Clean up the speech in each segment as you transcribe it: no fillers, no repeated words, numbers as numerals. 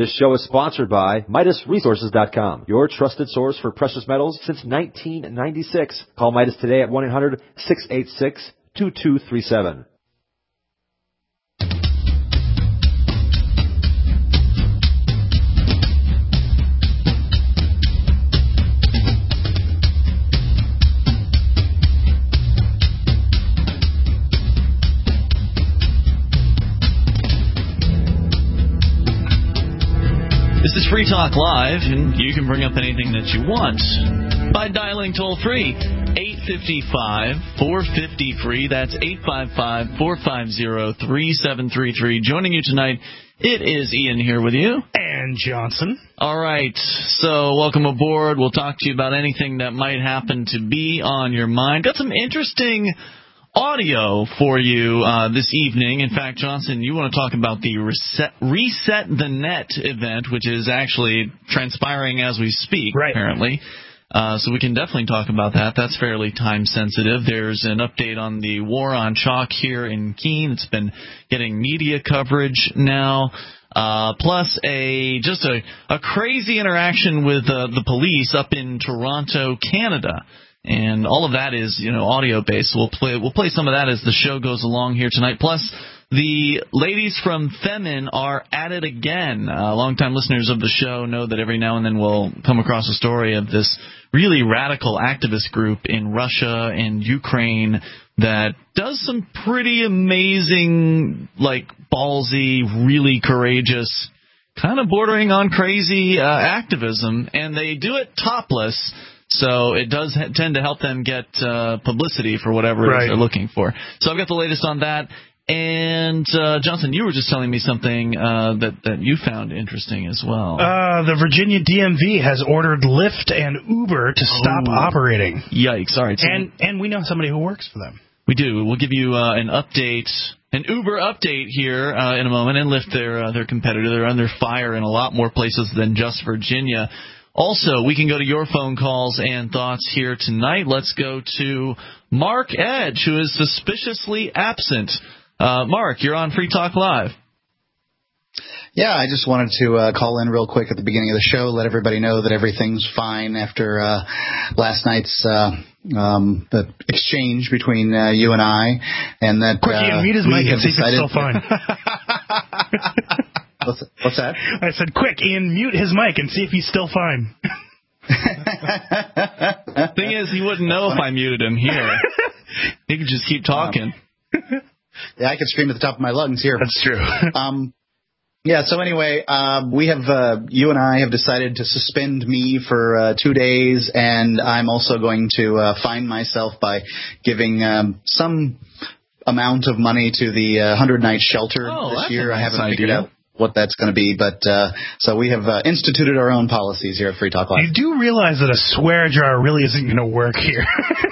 This show is sponsored by MidasResources.com, your trusted source for precious metals since 1996. Call Midas today at 1-800-686-2237. This is Free Talk Live, and you can bring up anything that you want by dialing toll-free, 855-450-FREE. That's 855-450-3733. Joining you tonight, it is Ian here with you. And Johnson. All right, so welcome aboard. We'll talk to you about anything that might happen to be on your mind. Got some interesting audio for you this evening. In fact, Johnson, you want to talk about the Reset the Net event, which is actually transpiring as we speak, right, apparently. So we can definitely talk about that. That's fairly time-sensitive. There's an update on the war on chalk here in Keene. It's been getting media coverage now. Plus a crazy interaction with the police up in Toronto, Canada. And all of that is, audio-based. We'll play some of that as the show goes along here tonight. Plus, the ladies from Femin are at it again. Longtime listeners of the show know that every now and then we'll come across a story of this really radical activist group in Russia and Ukraine that does some pretty amazing, ballsy, really courageous, kind of bordering on crazy activism, and they do it topless. So it does tend to help them get publicity for whatever it is they're looking for. So I've got the latest on that. And, Johnson, you were just telling me something that you found interesting as well. The Virginia DMV has ordered Lyft and Uber to stop operating. Yikes. All right. So and we know somebody who works for them. We do. We'll give you an update, an Uber update here in a moment. And Lyft, their competitor, they're under fire in a lot more places than just Virginia. Also, we can go to your phone calls and thoughts here tonight. Let's go to Mark Edge, who is suspiciously absent. Mark, you're on Free Talk Live. Yeah, I just wanted to call in real quick at the beginning of the show, let everybody know that everything's fine after last night's the exchange between you and I, and that quick, Ian, mute his mic and see if it's still fine. What's that? I said, quick, Ian, mute his mic and see if he's still fine. Thing is, he wouldn't know if I muted him here. He could just keep talking. Yeah, I could scream at the top of my lungs here. That's true. Yeah, so anyway, we have, you and I have decided to suspend me for 2 days, and I'm also going to fine myself by giving some amount of money to the 100-night shelter this year. I haven't figured out what that's going to be, but so we have instituted our own policies here at Free Talk Live. You do realize that a swear jar really isn't going to work here.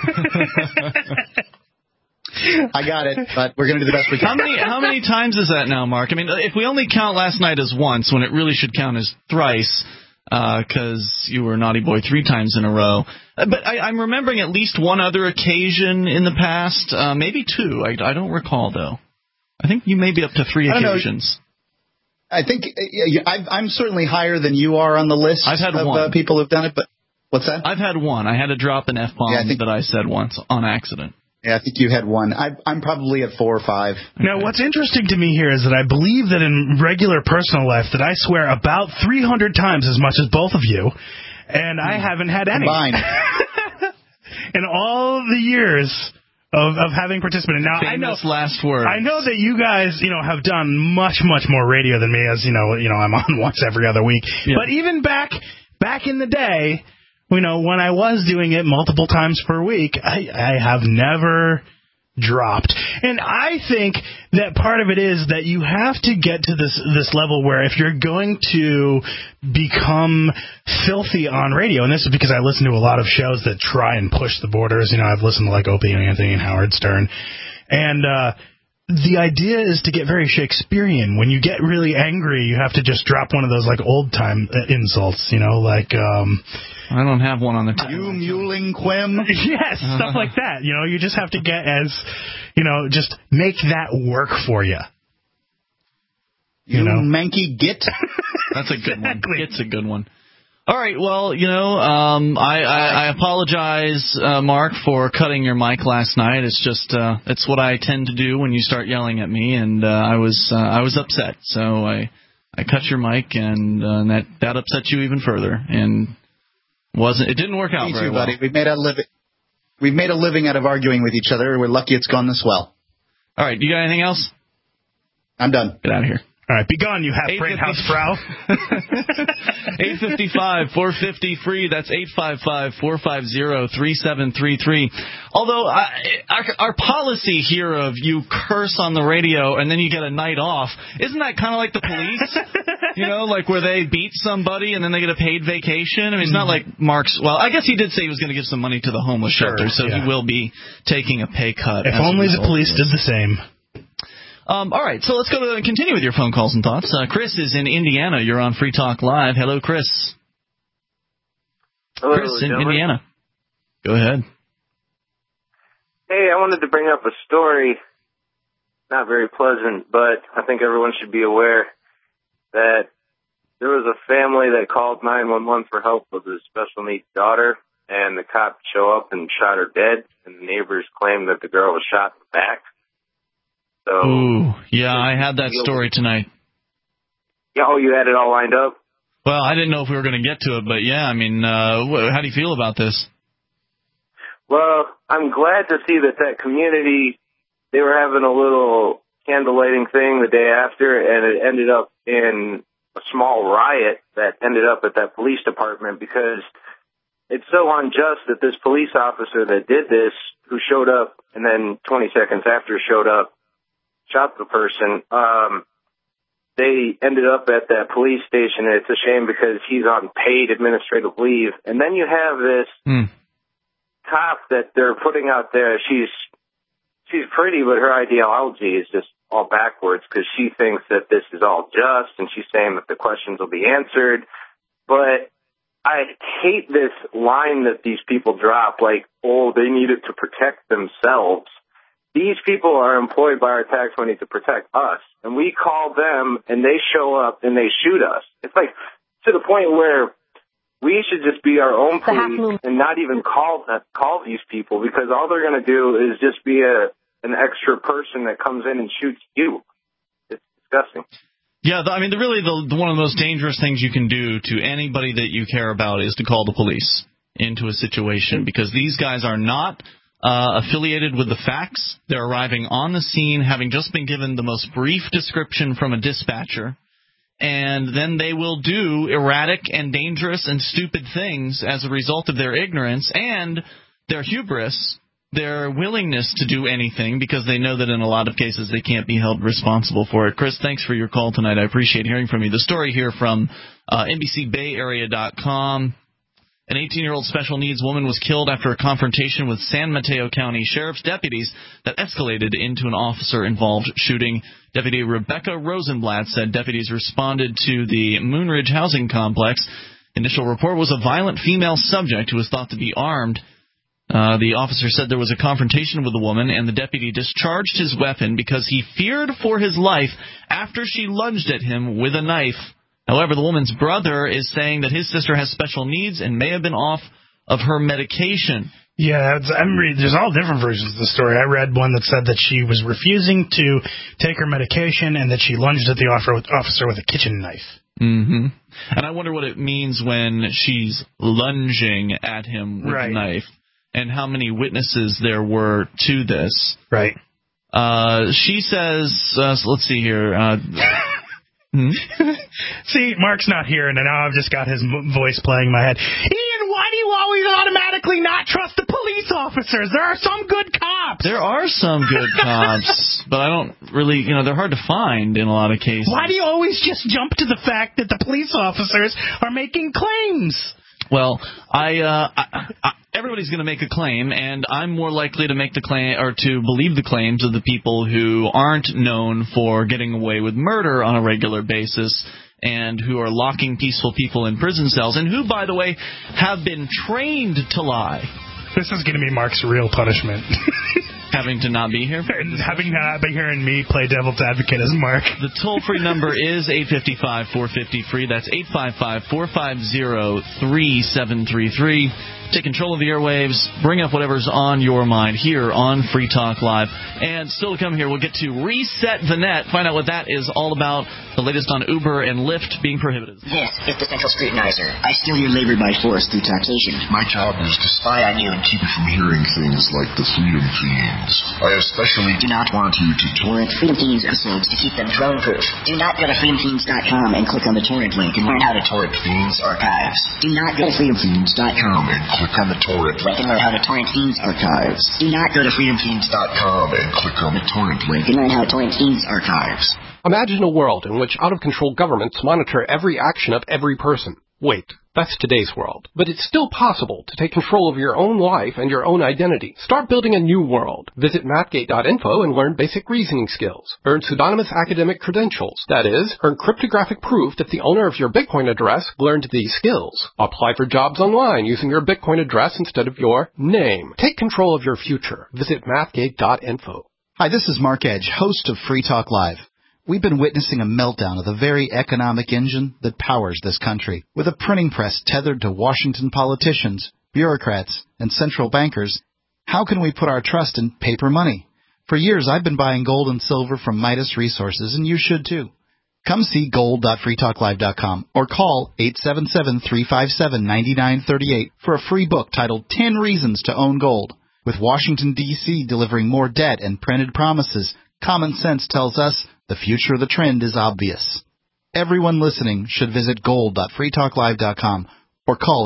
I got it, but we're going to do the best we can. How many times is that now, Mark? I mean, if we only count last night as once, when it really should count as thrice, because you were naughty boy 3 times in a row. But I'm remembering at least one other occasion in the past, maybe 2. I don't recall, though. I think you may be up to 3 occasions. I think I'm certainly higher than you are on the list of people who've done it, but what's that? I've had 1. I had to drop an F-bomb that I said once on accident. Yeah, I think you had 1. I'm probably at 4 or 5. Now, what's interesting to me here is that I believe that in regular personal life that I swear about 300 times as much as both of you, and I haven't had any. Combined. In all the years of having participated. Now, famous last word. I know that you guys, have done much, much more radio than me, as I'm on once every other week. Yeah. But even back in the day, when I was doing it multiple times per week, I have never dropped. And I think that part of it is that you have to get to this level where if you're going to become filthy on radio, and this is because I listen to a lot of shows that try and push the borders. I've listened to Opie and Anthony and Howard Stern. And the idea is to get very Shakespearean. When you get really angry, you have to just drop one of those old-time insults, I don't have one on the tip. You mewling quim? Yes, stuff like that. You just have to get just make that work for you. You manky git? That's a good Exactly. one. It's a good one. All right, well, I apologize, Mark, for cutting your mic last night. It's just it's what I tend to do when you start yelling at me, and I was upset, so I cut your mic, and that upset you even further, and it didn't work out very well. Me too, buddy. We've made a living out of arguing with each other. We're lucky it's gone this well. All right, you got anything else? I'm done. Get out of here. All right, be gone, you half-brain housefrau. 855-450-FREE. That's 855-450-3733. Although our policy here of you curse on the radio and then you get a night off, isn't that kind of like the police? Like where they beat somebody and then they get a paid vacation? I mean, it's not like Mark's... Well, I guess he did say he was going to give some money to the homeless shelter, so he will be taking a pay cut. If only the police did the same. All right, so let's continue with your phone calls and thoughts. Chris is in Indiana. You're on Free Talk Live. Hello, Chris. Hello, Chris in gentlemen. Indiana. Go ahead. Hey, I wanted to bring up a story, not very pleasant, but I think everyone should be aware that there was a family that called 911 for help with a special needs daughter, and the cops show up and shot her dead, and the neighbors claim that the girl was shot in the back. So, ooh, yeah, I had that story tonight. Yeah, oh, you had it all lined up? Well, I didn't know if we were going to get to it, but yeah, I mean, how do you feel about this? Well, I'm glad to see that community, they were having a little candle lighting thing the day after, and it ended up in a small riot that ended up at that police department, because it's so unjust that this police officer that did this, who showed up and then 20 seconds after showed up, shot the person, they ended up at that police station, and it's a shame because he's on paid administrative leave. And then you have this cop that they're putting out there. She's pretty, but her ideology is just all backwards, because she thinks that this is all just, and she's saying that the questions will be answered. But I hate this line that these people drop, like, oh, they need it to protect themselves. These people are employed by our tax money to protect us, and we call them, and they show up, and they shoot us. It's like to the point where we should just be our own police and not even call these people, because all they're going to do is just be an extra person that comes in and shoots you. It's disgusting. Yeah, I mean, really, one of the most dangerous things you can do to anybody that you care about is to call the police into a situation, because these guys are not affiliated with the facts. They're arriving on the scene, having just been given the most brief description from a dispatcher, and then they will do erratic and dangerous and stupid things as a result of their ignorance and their hubris, their willingness to do anything, because they know that in a lot of cases they can't be held responsible for it. Chris, thanks for your call tonight. I appreciate hearing from you. The story here from NBCBayArea.com. An 18-year-old special needs woman was killed after a confrontation with San Mateo County Sheriff's deputies that escalated into an officer-involved shooting. Deputy Rebecca Rosenblatt said deputies responded to the Moonridge housing complex. Initial report was a violent female subject who was thought to be armed. The officer said there was a confrontation with the woman, and the deputy discharged his weapon because he feared for his life after she lunged at him with a knife. However, the woman's brother is saying that his sister has special needs and may have been off of her medication. Yeah, there's all different versions of the story. I read one that said that she was refusing to take her medication and that she lunged at the officer with a kitchen knife. Mm-hmm. And I wonder what it means when she's lunging at him with a knife, and how many witnesses there were to this. Right. She says, let's see here. See, Mark's not here, and now I've just got his voice playing in my head. Ian, why do you always automatically not trust the police officers? There are some good cops. There are some good cops, but I don't really, they're hard to find in a lot of cases. Why do you always just jump to the fact that the police officers are making claims? Well, everybody's going to make a claim, and I'm more likely to make the claim or to believe the claims of the people who aren't known for getting away with murder on a regular basis, and who are locking peaceful people in prison cells, and who, by the way, have been trained to lie. This is going to be Mark's real punishment. having to not be here. And having not be here and me play devil's advocate as Mark. The toll-free number is 855-450-FREE. That's 855-450-3733. Take control of the airwaves. Bring up whatever's on your mind here on Free Talk Live. And still to come here, we'll get to Reset the Net, find out what that is all about, the latest on Uber and Lyft being prohibited. This is the Central Scrutinizer. I steal your labor by force through taxation. My job is to spy on you and keep you from hearing things like the Freedom Fiends. I especially do not want you to torrent Freedom Fiends episodes to keep them drone-proof. Do not go to freedomfiends.com and click on the torrent link and learn how to torrent Fiends archives. Do not go to freedomfiends.com and click on the torrent link and learn how to torrent Fiends archives. Do not go to freedomfiends.com and click on the torrent link and learn how to torrent Fiends archives. Imagine a world in which out-of-control governments monitor every action of every person. Wait, that's today's world. But it's still possible to take control of your own life and your own identity. Start building a new world. Visit mathgate.info and learn basic reasoning skills. Earn pseudonymous academic credentials. That is, earn cryptographic proof that the owner of your Bitcoin address learned these skills. Apply for jobs online using your Bitcoin address instead of your name. Take control of your future. Visit mathgate.info. Hi, this is Mark Edge, host of Free Talk Live. We've been witnessing a meltdown of the very economic engine that powers this country. With a printing press tethered to Washington politicians, bureaucrats, and central bankers, how can we put our trust in paper money? For years, I've been buying gold and silver from Midas Resources, and you should too. Come see gold.freetalklive.com or call 877-357-9938 for a free book titled 10 Reasons to Own Gold. With Washington, D.C. delivering more debt and printed promises, common sense tells us the future of the trend is obvious. Everyone listening should visit gold.freetalklive.com or call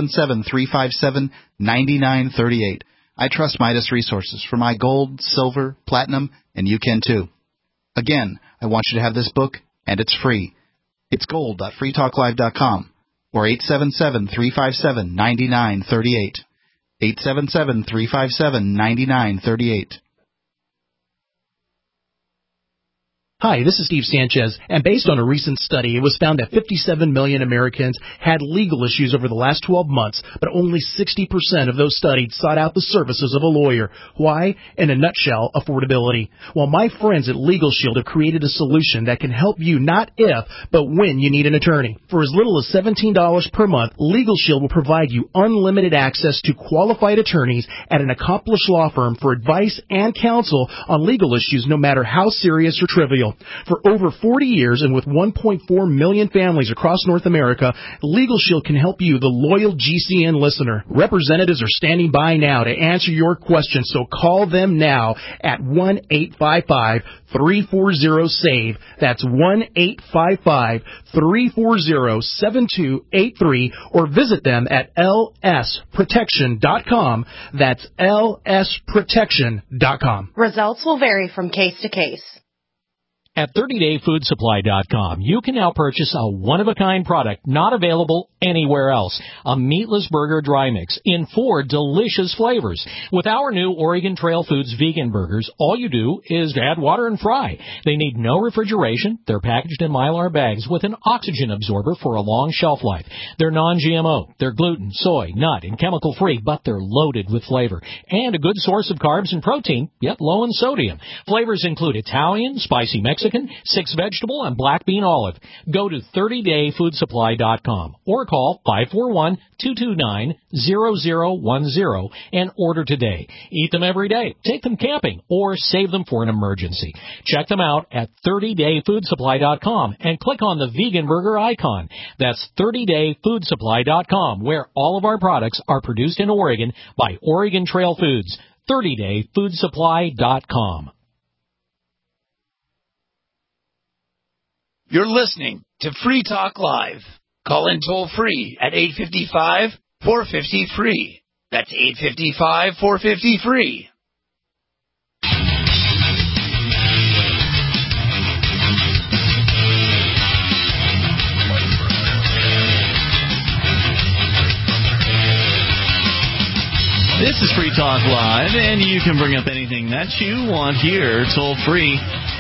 877-357-9938. I trust Midas Resources for my gold, silver, platinum, and you can too. Again, I want you to have this book, and it's free. It's gold.freetalklive.com or 877-357-9938. 877-357-9938. Hi, this is Steve Sanchez, and based on a recent study, it was found that 57 million Americans had legal issues over the last 12 months, but only 60% of those studied sought out the services of a lawyer. Why? In a nutshell, affordability. Well, my friends at Legal Shield have created a solution that can help you not if, but when you need an attorney. For as little as $17 per month, Legal Shield will provide you unlimited access to qualified attorneys at an accomplished law firm for advice and counsel on legal issues, no matter how serious or trivial. For over 40 years and with 1.4 million families across North America, Legal Shield can help you, the loyal GCN listener. Representatives are standing by now to answer your questions, so call them now at 1-855-340-SAVE. That's 1-855-340-7283, or visit them at lsprotection.com. That's lsprotection.com. Results will vary from case to case. At 30dayfoodsupply.com, you can now purchase a one-of-a-kind product not available anywhere else. A meatless burger dry mix in 4 delicious flavors. With our new Oregon Trail Foods vegan burgers, all you do is add water and fry. They need no refrigeration. They're packaged in Mylar bags with an oxygen absorber for a long shelf life. They're non-GMO. They're gluten, soy, nut, and chemical-free, but they're loaded with flavor. And a good source of carbs and protein, yet low in sodium. Flavors include Italian, spicy Mexican, 6 vegetable, and black bean olive. Go to 30dayfoodsupply.com or call 541-229-0010 and order today. Eat them every day, take them camping, or save them for an emergency. Check them out at 30dayfoodsupply.com and click on the vegan burger icon. That's 30dayfoodsupply.com, where all of our products are produced in Oregon by Oregon Trail Foods. 30dayfoodsupply.com. You're listening to Free Talk Live. Call in toll-free at 855-450-FREE. That's 855-450-FREE. This is Free Talk Live, and you can bring up anything that you want here, toll-free,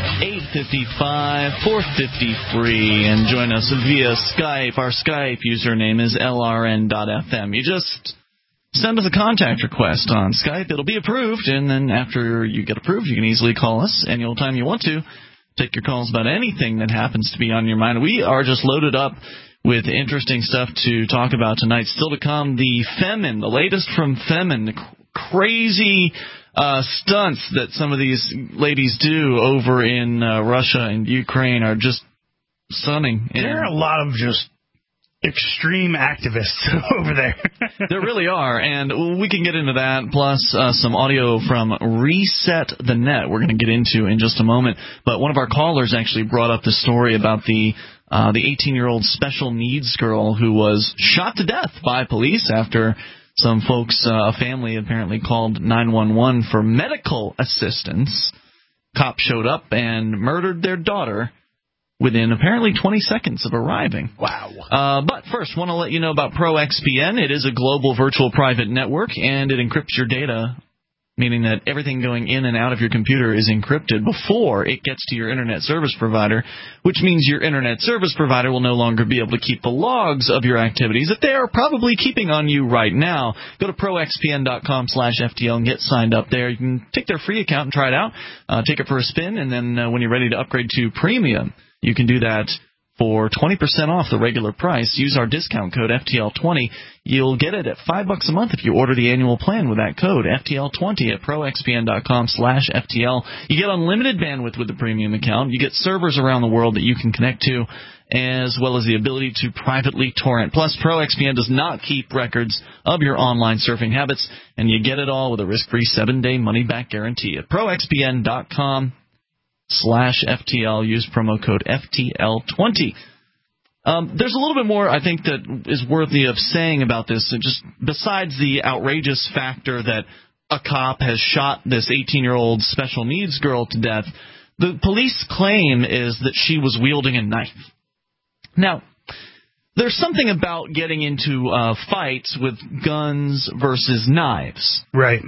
855-450-FREE, and join us via Skype. Our Skype username is LRN.FM. You just send us a contact request on Skype. It'll be approved, and then after you get approved, you can easily call us any old time you want to. Take your calls about anything that happens to be on your mind. We are just loaded up with interesting stuff to talk about tonight. Still to come, the latest from Femin, the crazy stunts that some of these ladies do over in Russia and Ukraine are just stunning. There are a lot of just extreme activists over there. There really are, and we can get into that, plus some audio from Reset the Net we're going to get into in just a moment. But one of our callers actually brought up the story about the 18-year-old special needs girl who was shot to death by police after some folks, a family apparently called 911 for medical assistance. Cops showed up and murdered their daughter within apparently 20 seconds of arriving. Wow. But first, want to let you know about ProXPN. It is a global virtual private network, and it encrypts your data, meaning that everything going in and out of your computer is encrypted before it gets to your internet service provider, which means your internet service provider will no longer be able to keep the logs of your activities that they are probably keeping on you right now. Go to proxpn.com/FTL and get signed up there. You can take their free account and try it out, take it for a spin, and then when you're ready to upgrade to premium, you can do that for 20% off the regular price. Use our discount code FTL20. You'll get it at $5 a month if you order the annual plan with that code FTL20 at proxpn.com/FTL. You get unlimited bandwidth with the premium account. You get servers around the world that you can connect to, as well as the ability to privately torrent. Plus, ProXPN does not keep records of your online surfing habits, and you get it all with a risk-free 7-day money-back guarantee at proxpn.com/FTL. Use promo code FTL20. There's a little bit more, I think, that is worthy of saying about this. Just besides the outrageous factor that a cop has shot this 18-year-old special needs girl to death, the police claim is that she was wielding a knife. Now, there's something about getting into fights with guns versus knives. Right.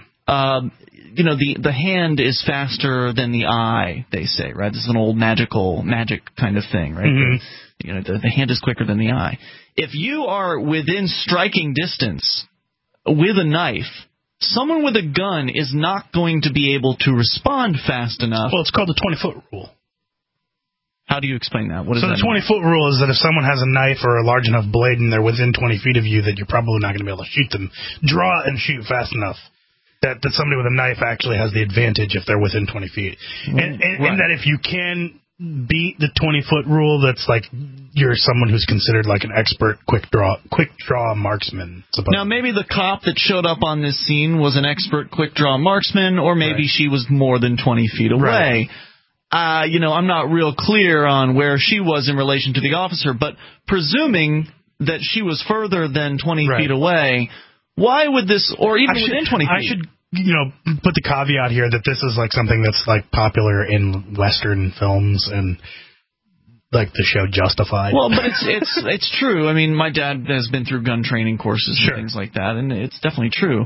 The hand is faster than the eye, they say, right? This is an old magic kind of thing, right? Mm-hmm. The hand is quicker than the eye. If you are within striking distance with a knife, someone with a gun is not going to be able to respond fast enough. Well, it's called the 20-foot rule. How do you explain that? What is so that? The 20-foot rule is that if someone has a knife or a large enough blade and they're within 20 feet of you, that you're probably not going to be able to shoot them. Draw and shoot fast enough. That somebody with a knife actually has the advantage if they're within 20 feet. And that if you can beat the 20-foot rule, that's like you're someone who's considered like an expert quick draw marksman. Supposedly. Now, maybe the cop that showed up on this scene was an expert quick draw marksman, or maybe she was more than 20 feet away. Right. I'm not real clear on where she was in relation to the officer, but presuming that she was further than 20 feet away, why would this, or even within 20 feet? I should, put the caveat here that this is like something that's like popular in Western films and like the show Justified. Well, but it's true. I mean, my dad has been through gun training courses and things like that, and it's definitely true.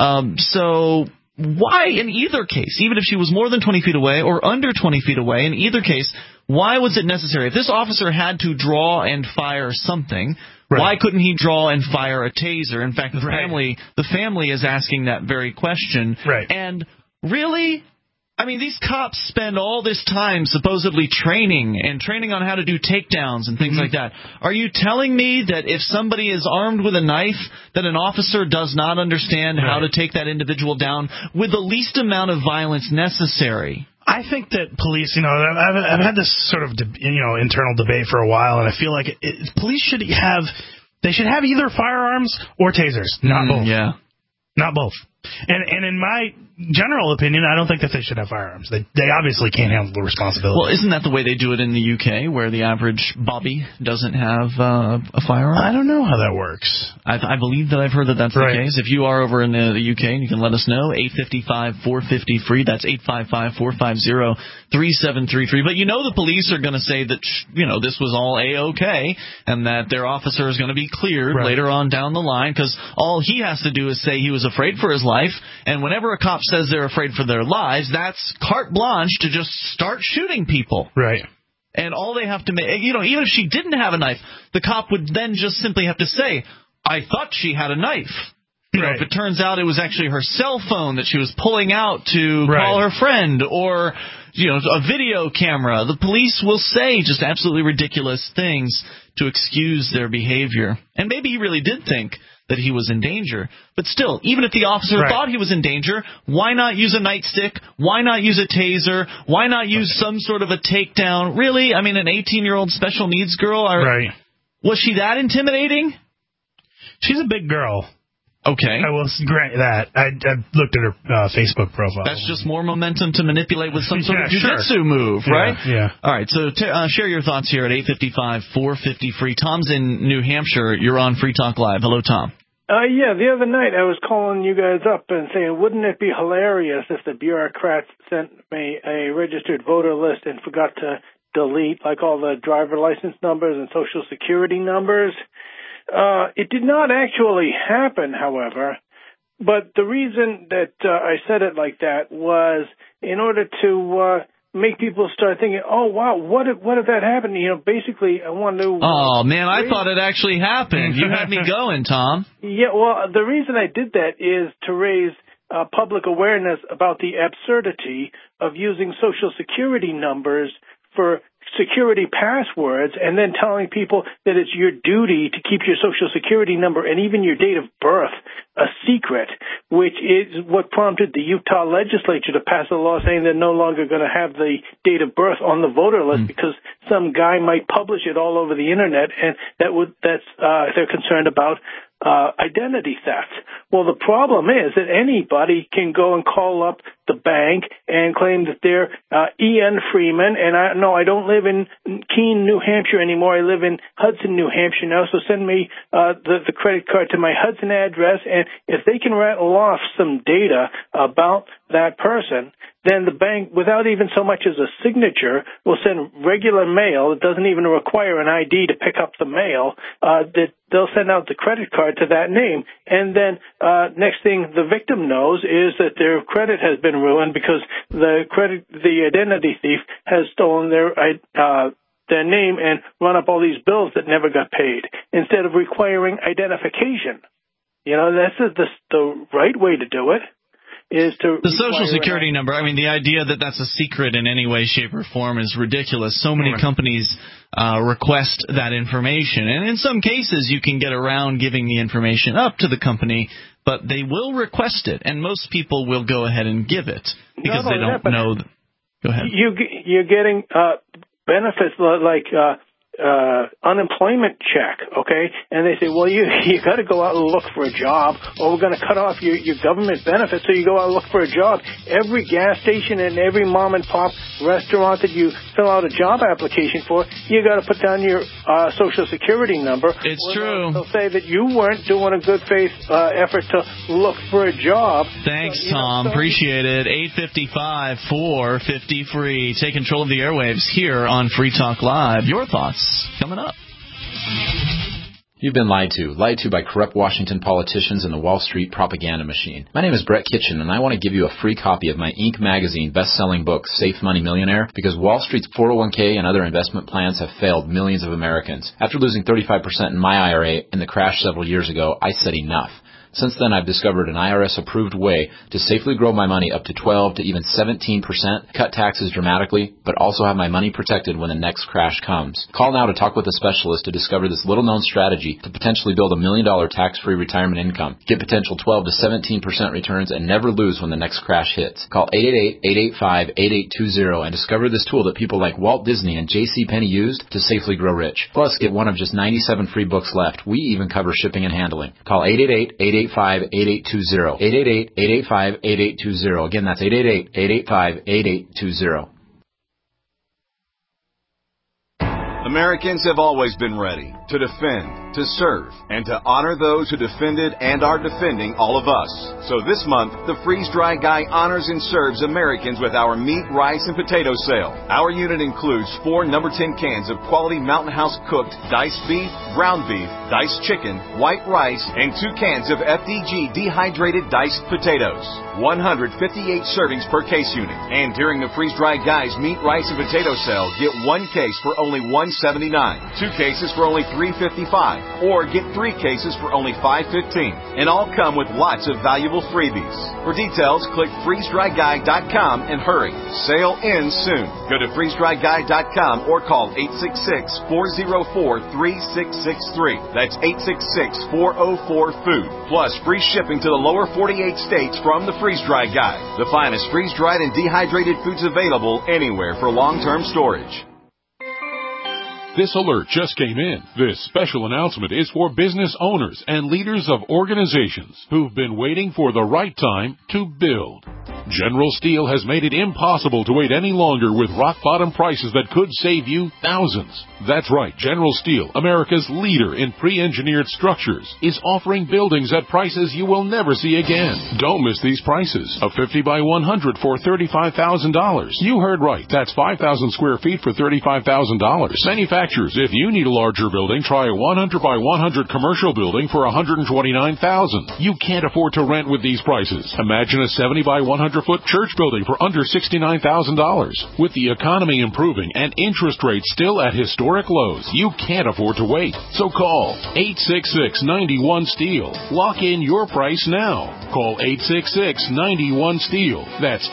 So why, in either case, even if she was more than 20 feet away or under 20 feet away, in either case, why was it necessary? If this officer had to draw and fire something, why couldn't he draw and fire a taser? In fact, the family is asking that very question. Right. And really, I mean, these cops spend all this time supposedly training on how to do takedowns and things like that. Are you telling me that if somebody is armed with a knife, that an officer does not understand how to take that individual down with the least amount of violence necessary? I think that police, I've had this sort of, internal debate for a while, and I feel like police should have either firearms or tasers, not both. Yeah. Not both. And in my general opinion, I don't think that they should have firearms. They obviously can't handle the responsibility. Well, isn't that the way they do it in the UK, where the average bobby doesn't have a firearm? I don't know how that works. I believe that I've heard that that's the case. If you are over in the UK, you can let us know. 855-450-FREE. That's 855-450-3733. But the police are going to say that, this was all A-OK, and that their officer is going to be cleared later on down the line, because all he has to do is say he was afraid for his life, and whenever a cop says they're afraid for their lives, that's carte blanche to just start shooting people. Right. And all they have to make, even if she didn't have a knife, the cop would then just simply have to say, I thought she had a knife. You know, if it turns out it was actually her cell phone that she was pulling out to call her friend, or, you know, a video camera, the police will say just absolutely ridiculous things to excuse their behavior. And maybe he really did think that he was in danger. But still, even if the officer thought he was in danger, why not use a nightstick? Why not use a taser? Why not use some sort of a takedown? Really? I mean, an 18-year-old special needs girl? Was she that intimidating? She's a big girl. Okay. I will grant that. I looked at her Facebook profile. That's just more momentum to manipulate with some sort of jiu-jitsu move, right? Yeah. All right, so share your thoughts here at 855-450-FREE. Tom's in New Hampshire. You're on Free Talk Live. Hello, Tom. Yeah, the other night I was calling you guys up and saying, wouldn't it be hilarious if the bureaucrats sent me a registered voter list and forgot to delete, like, all the driver license numbers and Social Security numbers? It did not actually happen, however, but the reason that I said it like that was in order to make people start thinking, oh, wow, what if that happened? You know, basically, I wanted to... Oh, man, I thought it actually happened. You had me going, Tom. Yeah, well, the reason I did that is to raise public awareness about the absurdity of using Social Security numbers for security passwords and then telling people that it's your duty to keep your Social Security number and even your date of birth a secret, which is what prompted the Utah legislature to pass a law saying they're no longer going to have the date of birth on the voter list because some guy might publish it all over the internet, and they're concerned about identity theft. Well, the problem is that anybody can go and call up the bank and claim that they're Ian Freeman, and I don't live in Keene, New Hampshire anymore. I live in Hudson, New Hampshire now, so send me the credit card to my Hudson address, and if they can rattle off some data about that person, then the bank, without even so much as a signature, will send regular mail. It doesn't even require an ID to pick up the mail. That they'll send out the credit card to that name. And then next thing the victim knows is that their credit has been ruined because the identity thief has stolen their name and run up all these bills that never got paid, instead of requiring identification. You know, that's the right way to do it. The Social Security number, I mean, the idea that that's a secret in any way, shape, or form is ridiculous. So many companies request that information. And in some cases, you can get around giving the information up to the company, but they will request it. And most people will go ahead and give it because they don't know. Go ahead. You're getting benefits like unemployment check, okay? And they say, well, you got to go out and look for a job, or we're going to cut off your government benefits, so you go out and look for a job. Every gas station and every mom and pop restaurant that you fill out a job application for, you got to put down your Social Security number. It's true. They'll say that you weren't doing a good faith effort to look for a job. Thanks, Tom. Appreciate it. 855-450-FREE. Take control of the airwaves here on Free Talk Live. Your thoughts coming up. You've been lied to by corrupt Washington politicians and the Wall Street propaganda machine. My name is Brett Kitchen, and I want to give you a free copy of my Inc. magazine best-selling book, Safe Money Millionaire, because Wall Street's 401k and other investment plans have failed millions of Americans. After losing 35% in my IRA in the crash several years ago, I said enough. Since then, I've discovered an IRS-approved way to safely grow my money up to 12 to even 17%, cut taxes dramatically, but also have my money protected when the next crash comes. Call now to talk with a specialist to discover this little-known strategy to potentially build $1 million tax-free retirement income. Get potential 12 to 17% returns and never lose when the next crash hits. Call 888-885-8820 and discover this tool that people like Walt Disney and J.C. Penney used to safely grow rich. Plus, get one of just 97 free books left. We even cover shipping and handling. Call 888-885-8820. 888-885-8820. Again, that's 888-885-8820. Americans have always been ready to defend, to serve, and to honor those who defended and are defending all of us. So this month, the Freeze-Dry Guy honors and serves Americans with our meat, rice, and potato sale. Our unit includes 4 No. 10 cans of quality Mountain House cooked diced beef, ground beef, diced chicken, white rice, and 2 cans of FDG dehydrated diced potatoes. 158 servings per case unit. And during the Freeze-Dry Guy's meat, rice, and potato sale, get 1 case for only $1.79, 2 cases for only $3.99, $3.55, or get 3 cases for only $5.15, and all come with lots of valuable freebies. For details, click freezedryguy.com and hurry. Sale ends soon. Go to freezedryguy.com or call 866-404-3663. That's 866-404-FOOD. Plus free shipping to the lower 48 states from the Freeze Dry Guy. The finest freeze-dried and dehydrated foods available anywhere for long-term storage. This alert just came in. This special announcement is for business owners and leaders of organizations who've been waiting for the right time to build. General Steel has made it impossible to wait any longer with rock-bottom prices that could save you thousands. That's right, General Steel, America's leader in pre-engineered structures, is offering buildings at prices you will never see again. Don't miss these prices. A 50 by 100 for $35,000. You heard right. That's 5,000 square feet for $35,000. Manufacturers, if you need a larger building, try a 100 by 100 commercial building for $129,000. You can't afford to rent with these prices. Imagine a 70 by 100-foot church building for under $69,000. With the economy improving and interest rates still at historic lows, you can't afford to wait. So call 866-91-STEEL. Lock in your price now. Call 866-91-STEEL. That's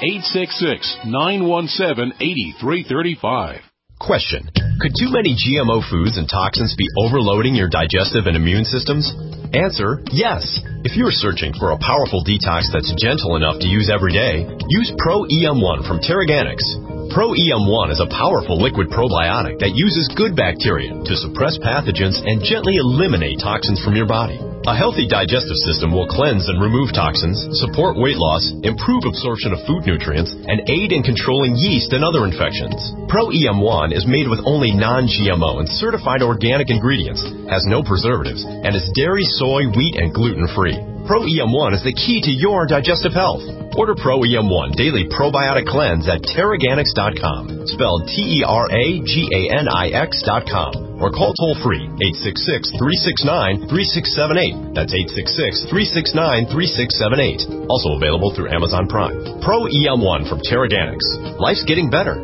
866-917-8335. Question. Could too many GMO foods and toxins be overloading your digestive and immune systems? Answer, yes. If you're searching for a powerful detox that's gentle enough to use every day, use Pro-EM1 from Terraganics. Pro-EM1 is a powerful liquid probiotic that uses good bacteria to suppress pathogens and gently eliminate toxins from your body. A healthy digestive system will cleanse and remove toxins, support weight loss, improve absorption of food nutrients, and aid in controlling yeast and other infections. Pro-EM1 is made with only non-GMO and certified organic ingredients, has no preservatives, and is dairy, soy, wheat, and gluten-free. Pro-EM1 is the key to your digestive health. Order Pro-EM1 Daily Probiotic Cleanse at Terraganics.com, spelled Terraganix.com, or call toll-free 866-369-3678. That's 866-369-3678. Also available through Amazon Prime. Pro-EM1 from Terraganics. Life's getting better.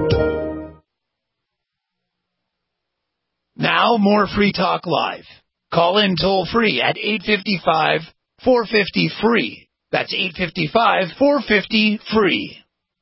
Now, more Free Talk Live. Call in toll-free at 855-450-FREE. That's 855-450-FREE.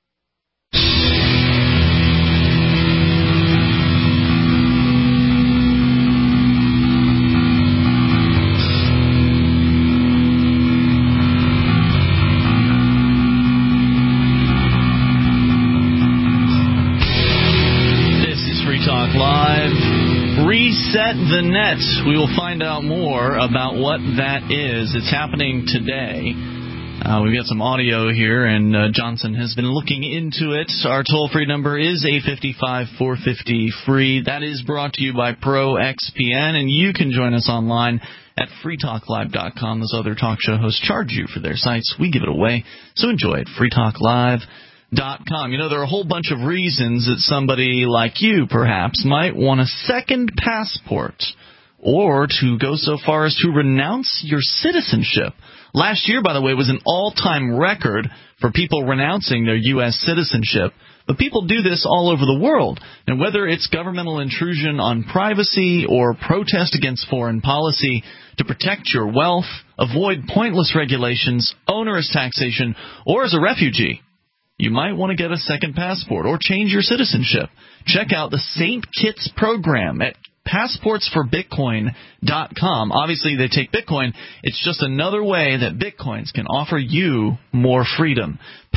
This is Free Talk Live. Reset the Net. We will find out more about what that is. It's happening today. We've got some audio here, and Johnson has been looking into it. Our toll-free number is 855-450-FREE. That is brought to you by ProXPN, and you can join us online at freetalklive.com. Those other talk show hosts charge you for their sites. We give it away, so enjoy it. freetalklive.com. You know, there are a whole bunch of reasons that somebody like you, perhaps, might want a second passport, or to go so far as to renounce your citizenship. Last year, by the way, was an all-time record for people renouncing their U.S. citizenship. But people do this all over the world. And whether it's governmental intrusion on privacy or protest against foreign policy to protect your wealth, avoid pointless regulations, onerous taxation, or as a refugee, you might want to get a second passport or change your citizenship. Check out the St. Kitts program at passportsforbitcoin.com. Obviously, they take Bitcoin. It's just another way that Bitcoins can offer you more freedom.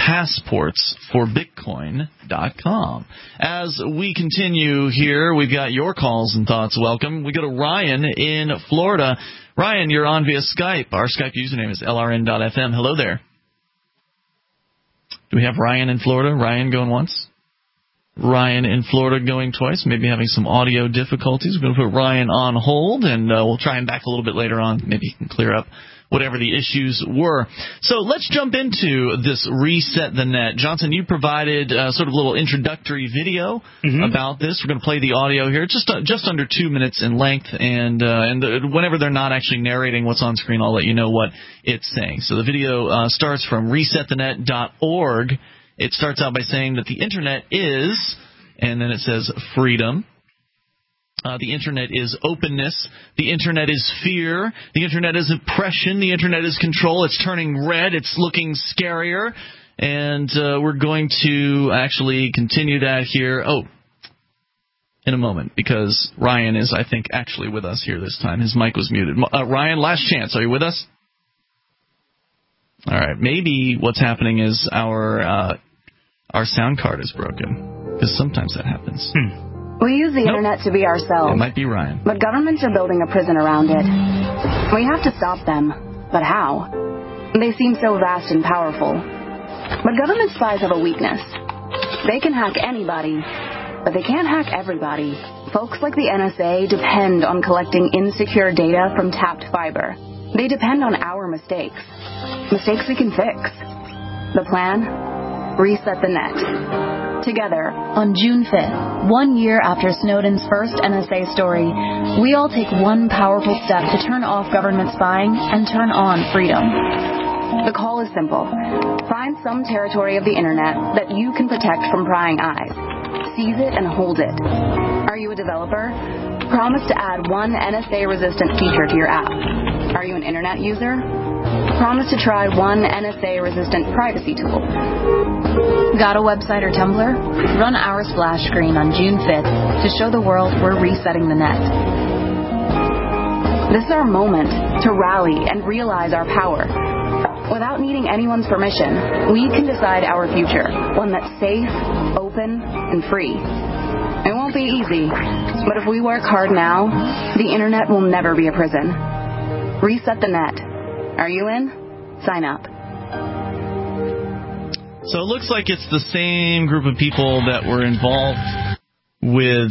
Passportsforbitcoin.com. As we continue here, we've got your calls and thoughts. Welcome. We go to Ryan in Florida. Ryan, you're on via Skype. Our Skype username is lrn.fm. Hello there. Do we have Ryan in Florida? Ryan going once? Ryan in Florida going twice, maybe having some audio difficulties. We're going to put Ryan on hold, and we'll try him back a little bit later on. Maybe he can clear up whatever the issues were. So let's jump into this Reset the Net. Johnson, you provided sort of a little introductory video about this. We're going to play the audio here. It's just under 2 minutes in length, and whenever they're not actually narrating what's on screen, I'll let you know what it's saying. So the video starts from resetthenet.org. It starts out by saying that the Internet is, and then it says freedom. The Internet is openness. The Internet is fear. The Internet is oppression. The Internet is control. It's turning red. It's looking scarier. And we're going to actually continue that here. In a moment, because Ryan is, I think, actually with us here this time. His mic was muted. Ryan, last chance. Are you with us? All right. Maybe what's happening is our sound card is broken, because sometimes that happens. We use the Internet to be ourselves. It might be Ryan. But governments are building a prison around it. We have to stop them. But how? They seem so vast and powerful. But government spies have a weakness. They can hack anybody, but they can't hack everybody. Folks like the NSA depend on collecting insecure data from tapped fiber. They depend on our mistakes. Mistakes we can fix. The plan? Reset the net. Together, on June 5th, 1 year after Snowden's first NSA story, we all take one powerful step to turn off government spying and turn on freedom. The call is simple. Find some territory of the Internet that you can protect from prying eyes. Seize it and hold it. Are you a developer? Promise to add one NSA-resistant feature to your app. Are you an Internet user? Promise to try one NSA-resistant privacy tool. Got a website or Tumblr? Run our splash screen on June 5th to show the world we're resetting the net. This is our moment to rally and realize our power. Without needing anyone's permission, we can decide our future, one that's safe, open, and free. It won't be easy, but if we work hard now, the Internet will never be a prison. Reset the net. Are you in? Sign up. So it looks like it's the same group of people that were involved with,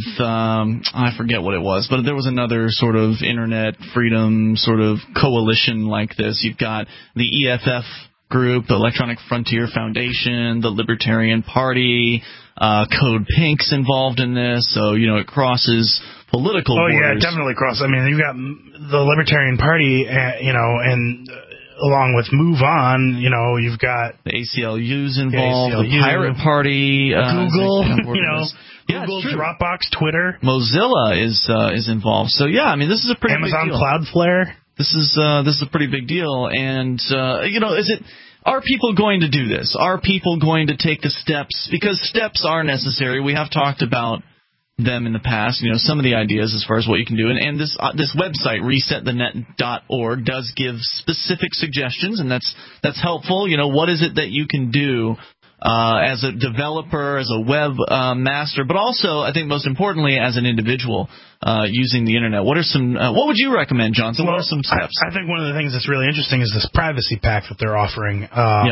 I forget what it was, but there was another sort of Internet freedom sort of coalition like this. You've got the EFF group, the Electronic Frontier Foundation, the Libertarian Party, Code Pink's involved in this, so, you know, it crosses political borders. Yeah, definitely crosses. I mean, you've got the Libertarian Party, and along with Move On, you know, you've got the ACLU's involved, the Pirate Party, Google, Google, Dropbox, Twitter, Mozilla is involved. So yeah, I mean, this is a pretty Amazon big deal. Cloudflare. This is a pretty big deal, and you know, are people going to do this? Are people going to take the steps? Because steps are necessary. We have talked about them in the past, you know, some of the ideas as far as what you can do. And this website, resetthenet.org, does give specific suggestions, and that's helpful. You know, what is it that you can do as a developer, as a web master, but also, I think most importantly, as an individual using the Internet? What are some? What would you recommend, Johnson? What are some steps? I think one of the things that's really interesting is this privacy pack that they're offering.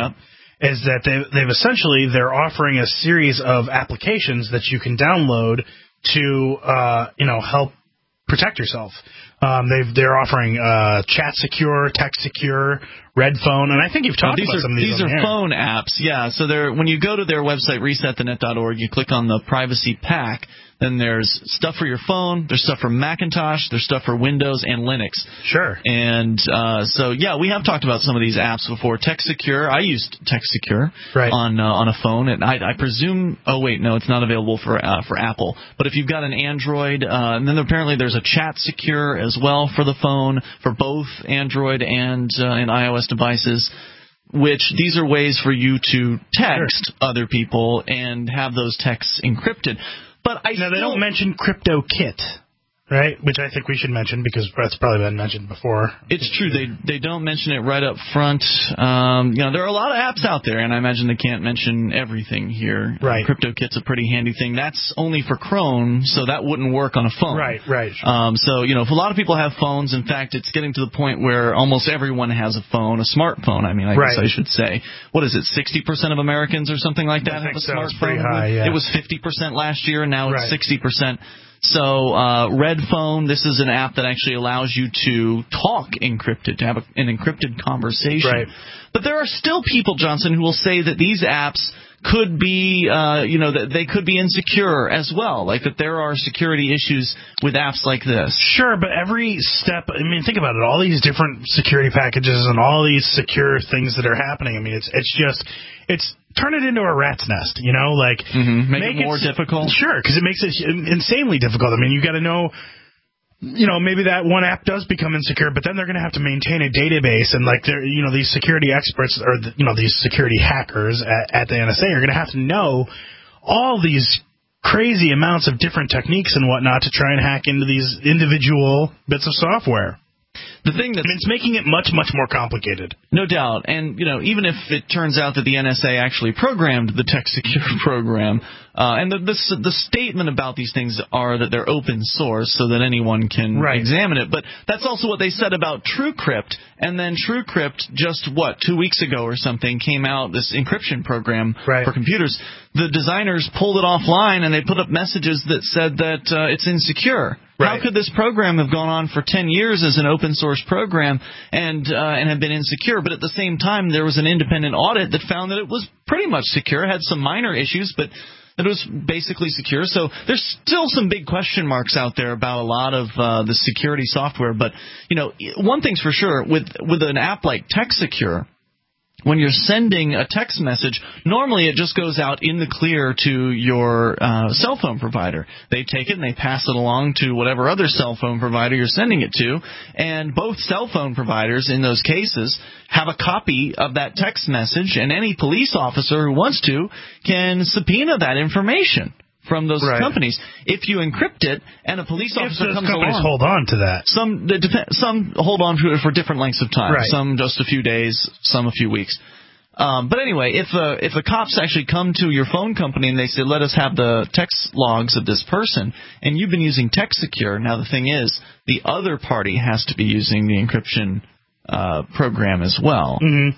Is that they're offering a series of applications that you can download to help protect yourself. They're offering Chat Secure, Text Secure, Red Phone, and I think you've talked about some of these. These are phone apps, yeah. So when you go to their website, resetthenet.org, you click on the privacy pack. Then there's stuff for your phone, there's stuff for Macintosh, there's stuff for Windows and Linux. Sure. And so, yeah, we have talked about some of these apps before. Text Secure, I used Text Secure on a phone, and I presume, oh wait, no, it's not available for Apple. But if you've got an Android, and then apparently there's a Chat Secure as well for the phone, for both Android and iOS devices. Which these are ways for you to text other people and have those texts encrypted. But they don't mention CryptoKit, right? Which I think we should mention because that's probably been mentioned before. It's true. They don't mention it right up front. There are a lot of apps out there, and I imagine they can't mention everything here. Right. CryptoKit's a pretty handy thing. That's only for Chrome, so that wouldn't work on a phone. Right. So, if a lot of people have phones, in fact, it's getting to the point where almost everyone has a phone, a smartphone. I mean, I guess I should say. What is it, 60% of Americans or something like that have a smartphone? It's pretty high, yeah. It was 50% last year, and now it's 60%. So Red Phone, this is an app that actually allows you to talk encrypted, to have an encrypted conversation. Right. But there are still people, Johnson, who will say that these apps could be, that they could be insecure as well, like that there are security issues with apps like this. Sure, but every step, I mean, think about it, all these different security packages and all these secure things that are happening, I mean, it's turn it into a rat's nest, like... Make it more difficult? Sure, because it makes it insanely difficult. I mean, you got to know... maybe that one app does become insecure, but then they're going to have to maintain a database, and these security experts or these security hackers at the NSA are going to have to know all these crazy amounts of different techniques and whatnot to try and hack into these individual bits of software. The thing that's, it's making it much, much more complicated. No doubt. And, even if it turns out that the NSA actually programmed the TextSecure program, and the statement about these things are that they're open source so that anyone can examine it. But that's also what they said about TrueCrypt. And then TrueCrypt just, 2 weeks ago or something, came out, this encryption program for computers. The designers pulled it offline, and they put up messages that said that it's insecure. How could this program have gone on for 10 years as an open source program and have been insecure? But at the same time, there was an independent audit that found that it was pretty much secure. It had some minor issues, but it was basically secure. So there's still some big question marks out there about a lot of the security software. But, one thing's for sure, with an app like TextSecure, when you're sending a text message, normally it just goes out in the clear to your cell phone provider. They take it and they pass it along to whatever other cell phone provider you're sending it to, and both cell phone providers in those cases have a copy of that text message, and any police officer who wants to can subpoena that information from those companies. If you encrypt it and a police officer comes along... companies hold on to that. Some hold on to it for different lengths of time. Some just a few days, some a few weeks. But anyway, if the cops actually come to your phone company and they say, let us have the text logs of this person, and you've been using TextSecure, now the thing is, the other party has to be using the encryption program as well.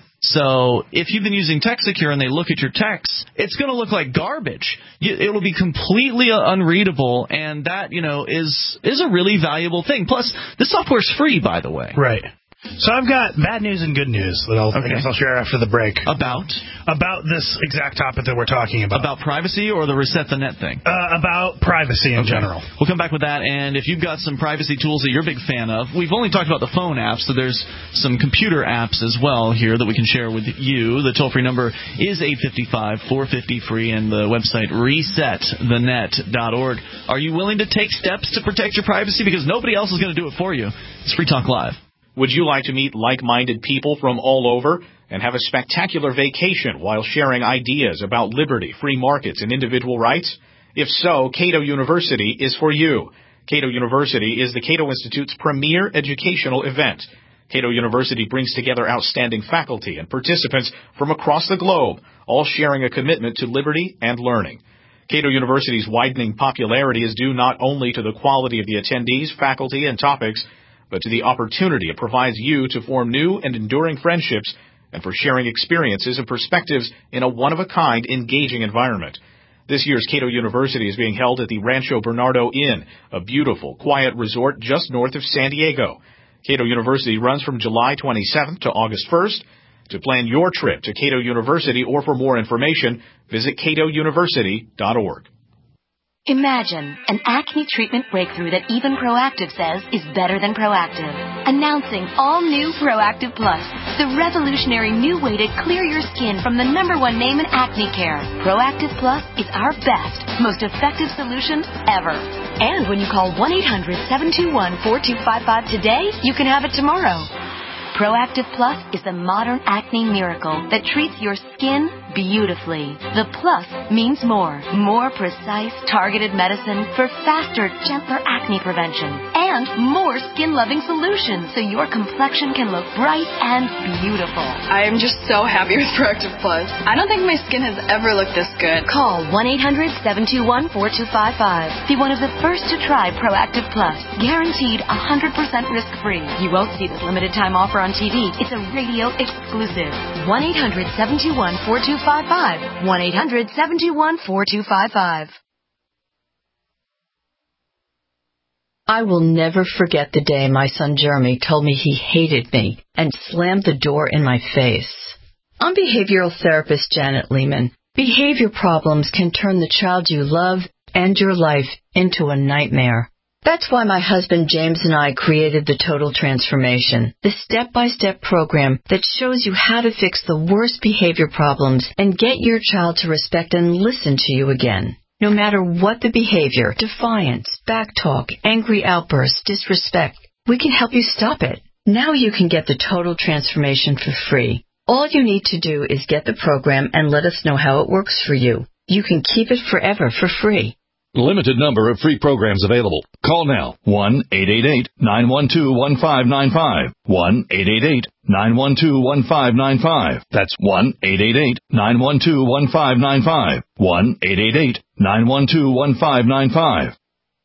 So if you've been using TextSecure and they look at your text, it's going to look like garbage. It will be completely unreadable, and that, is a really valuable thing. Plus, the software's free, by the way. So I've got bad news and good news that I guess I'll share after the break. About this exact topic that we're talking about. About privacy or the Reset the Net thing? About privacy in general. We'll come back with that, and if you've got some privacy tools that you're a big fan of, we've only talked about the phone apps, so there's some computer apps as well here that we can share with you. The toll-free number is 855-450-FREE, and the website resetthenet.org. Are you willing to take steps to protect your privacy? Because nobody else is going to do it for you. It's Free Talk Live. Would you like to meet like-minded people from all over and have a spectacular vacation while sharing ideas about liberty, free markets, and individual rights? If so, Cato University is for you. Cato University is the Cato Institute's premier educational event. Cato University brings together outstanding faculty and participants from across the globe, all sharing a commitment to liberty and learning. Cato University's widening popularity is due not only to the quality of the attendees, faculty, and topics, but to the opportunity it provides you to form new and enduring friendships and for sharing experiences and perspectives in a one-of-a-kind, engaging environment. This year's Cato University is being held at the Rancho Bernardo Inn, a beautiful, quiet resort just north of San Diego. Cato University runs from July 27th to August 1st. To plan your trip to Cato University or for more information, visit catouniversity.org. Imagine an acne treatment breakthrough that even Proactiv says is better than Proactiv. Announcing all new Proactiv Plus, the revolutionary new way to clear your skin from the #1 name in acne care. Proactiv Plus is our best, most effective solution ever. And when you call 1-800-721-4255 today, you can have it tomorrow. Proactiv Plus is the modern acne miracle that treats your skin beautifully. The plus means more precise, targeted medicine for faster, gentler acne prevention, and more skin-loving solutions so your complexion can look bright and beautiful. I am just so happy with Proactiv Plus. I don't think my skin has ever looked this good. Call 1-800-721-4255. Be one of the first to try Proactiv Plus. Guaranteed 100% risk-free. You won't see this limited time offer on TV. It's a radio exclusive. 1-800-721-4255. 1-800-721-4255. I will never forget the day my son Jeremy told me he hated me and slammed the door in my face. I'm behavioral therapist Janet Lehman. Behavior problems can turn the child you love and your life into a nightmare. That's why my husband James and I created the Total Transformation, the step-by-step program that shows you how to fix the worst behavior problems and get your child to respect and listen to you again. No matter what the behavior, defiance, backtalk, angry outbursts, disrespect, we can help you stop it. Now you can get the Total Transformation for free. All you need to do is get the program and let us know how it works for you. You can keep it forever for free. Limited number of free programs available. Call now. 1-888-912-1595. 1-888-912-1595. That's 1-888-912-1595. 1-888-912-1595.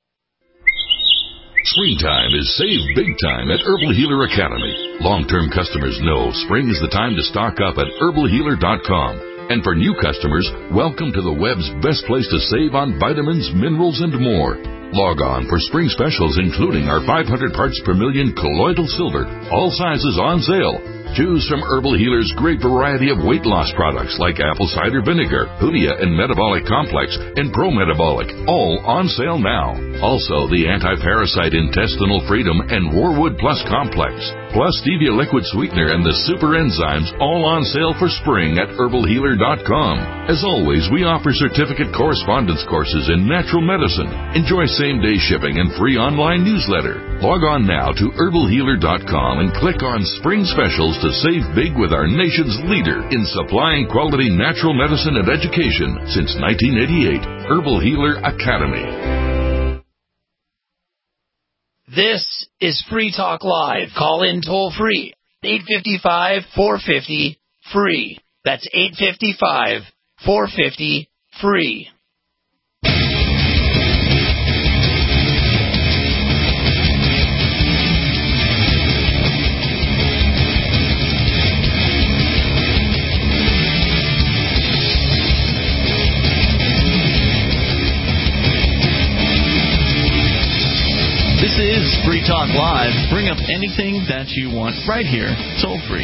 Springtime is save big time at Herbal Healer Academy. Long-term customers know spring is the time to stock up at herbalhealer.com. And for new customers, welcome to the web's best place to save on vitamins, minerals, and more. Log on for spring specials including our 500 parts per million colloidal silver, all sizes on sale. Choose from Herbal Healer's great variety of weight loss products like apple cider vinegar, Hoodia and Metabolic Complex, and Pro-Metabolic, all on sale now. Also, the Anti-Parasite Intestinal Freedom and Warwood Plus Complex, plus Stevia Liquid Sweetener and the Super Enzymes, all on sale for spring at herbalhealer.com. As always, we offer certificate correspondence courses in natural medicine. Enjoy same-day shipping and free online newsletter. Log on now to herbalhealer.com and click on Spring Specials to save big with our nation's leader in supplying quality natural medicine and education since 1988, Herbal Healer Academy. This is Free Talk Live. Call in toll free. 855-450-FREE. That's 855-450-FREE. This is Free Talk Live. Bring up anything that you want right here, toll free.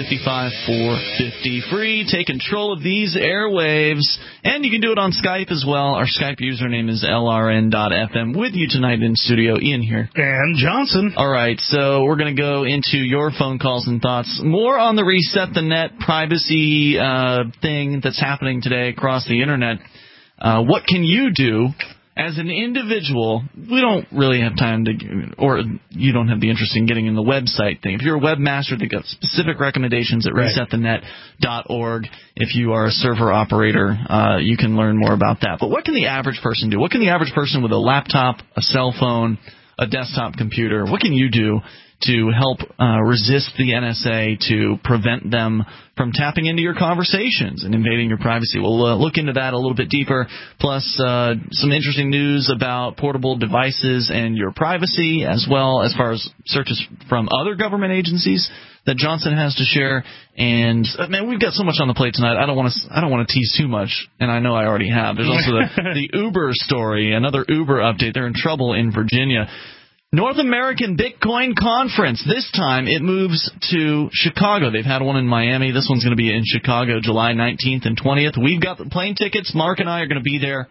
855-450-FREE. Take control of these airwaves. And you can do it on Skype as well. Our Skype username is LRN.FM. With you tonight in studio, Ian here. And Johnson. All right, so we're going to go into your phone calls and thoughts. More on the Reset the Net privacy thing that's happening today across the Internet. What can you do? As an individual, we don't really have time to, or you don't have the interest in getting in the website thing. If you're a webmaster, they've got specific recommendations at resetthenet.org. If you are a server operator, you can learn more about that. But what can the average person do? What can the average person with a laptop, a cell phone, a desktop computer, what can you do to help resist the NSA, to prevent them from tapping into your conversations and invading your privacy? We'll look into that a little bit deeper, plus some interesting news about portable devices and your privacy, as well as far as searches from other government agencies that Johnson has to share. And man, we've got so much on the plate tonight. I don't want to tease too much, and I know I already have. There's also the Uber story, another Uber update. They're in trouble in Virginia. North American Bitcoin Conference. This time it moves to Chicago. They've had one in Miami. This one's going to be in Chicago, July 19th and 20th. We've got the plane tickets. Mark and I are going to be there.